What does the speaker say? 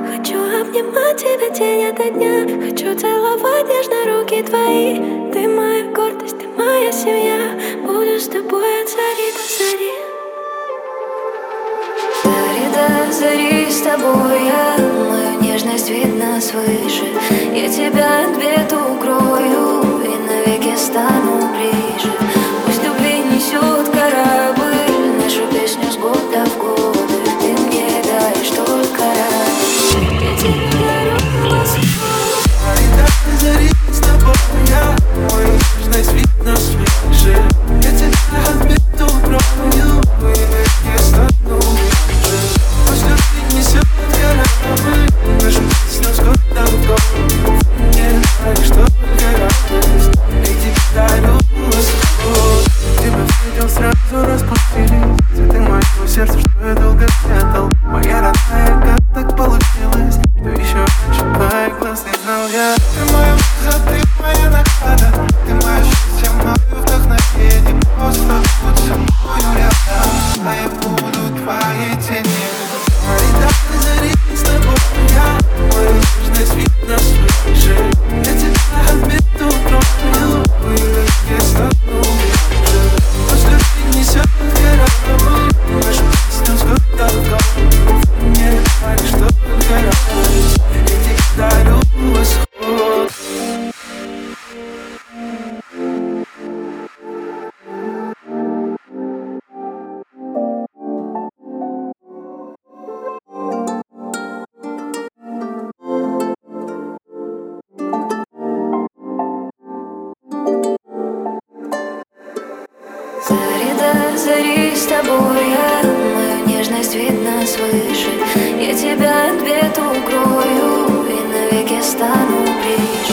Хочу обнимать тебя день ото дня. Хочу целовать нежно руки твои. Ты моя гордость, ты моя семья. Буду с тобой от зари до зари. Зари до зари с тобой я. Мою нежность видно свыше. Я тебя от бед укрою и навеки стану ближе. Пусть любви несет корабль нашу песню с года в годы. Ты мне даешь только радость. Я тебе дарю восход. Зари до зари с тобой я. Мою нежность видно свыше. Я тебя от бед укрою и навеки стану ближе. Пусть любви несет корабль нашу песню с года в годы. Мне даешь только радость. Я тебе дарю восход. Тебя встретил, сразу распустили цветы моего сердца, что я долго прятал. Моя родная, как так получилось, что еще раньше твоих глаз не знал я. Ты моя муза, ты моя награда. Ты мое счастье, мое вдохновение. Просто будь со мною рядом, а я буду твоей тенью. Зари до зари с тобой я. Мою нежность видно свыше. Я тебя от бед укрою и навеки стану ближе. Пусть любви несет корабль нашу песню с года в год. Мне даешь только радость. Я тебе дарю восход. Зари до зари с тобой я. Мою нежность видно свыше. Я тебя от бед укрою и навеки стану ближе.